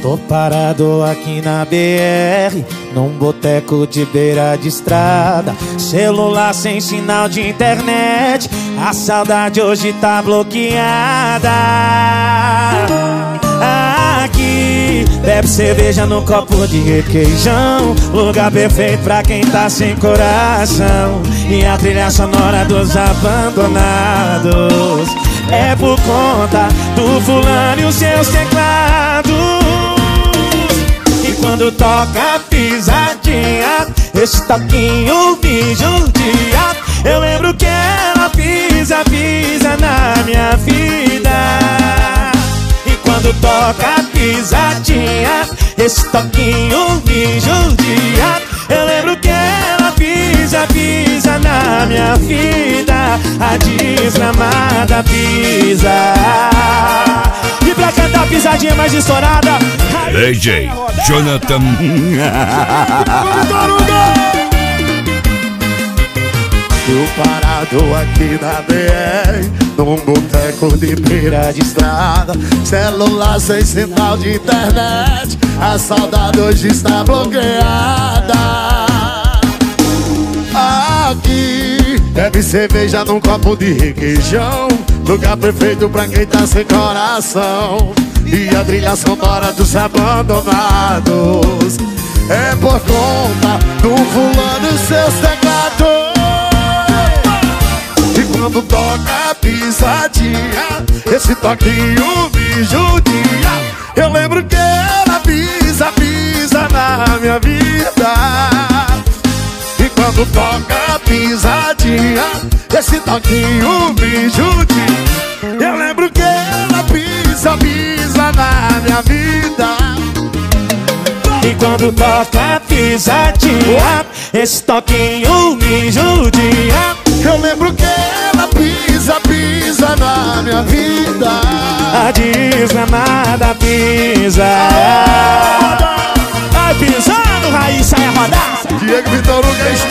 Tô parado aqui na BR, num boteco de beira de estrada. Celular sem sinal de internet, a saudade hoje tá bloqueada. Aqui, bebe cerveja no copo de requeijão, lugar perfeito pra quem tá sem coração. E a trilha sonora dos abandonados é por conta do fulano e os seus teclados. E quando toca a pisadinha, esse toquinho me judia. Eu lembro que ela pisa, pisa na minha vida. E quando toca a pisadinha, esse toquinho me judia. Eu lembro que ela pisa, pisa na minha vida. A desgramada pisa. E pra cantar a pisadinha mais estourada, DJ Jonathan. Tô parado aqui na BR, num boteco de beira de estrada. Celular sem sinal de internet, a saudade hoje está bloqueada. Aqui, bebe cerveja num copo de requeijão, lugar perfeito pra quem tá sem coração. E a trilha sonora dos abandonados é por conta do fulano e seus teclados. E quando toca a pisadinha, esse toquinho me judia. Eu lembro que ela pisa, pisa na minha vida. E quando toca a pisadinha, esse toquinho me judia. Eu lembro que ela pisa, pisa na minha vida. E quando toca a pisadinha, esse toquinho me judia. Eu lembro que ela pisa, pisa na minha vida. A desgramada pisa. Vai pisando, Raíssa, é rodar. Diego Vitor Hugo é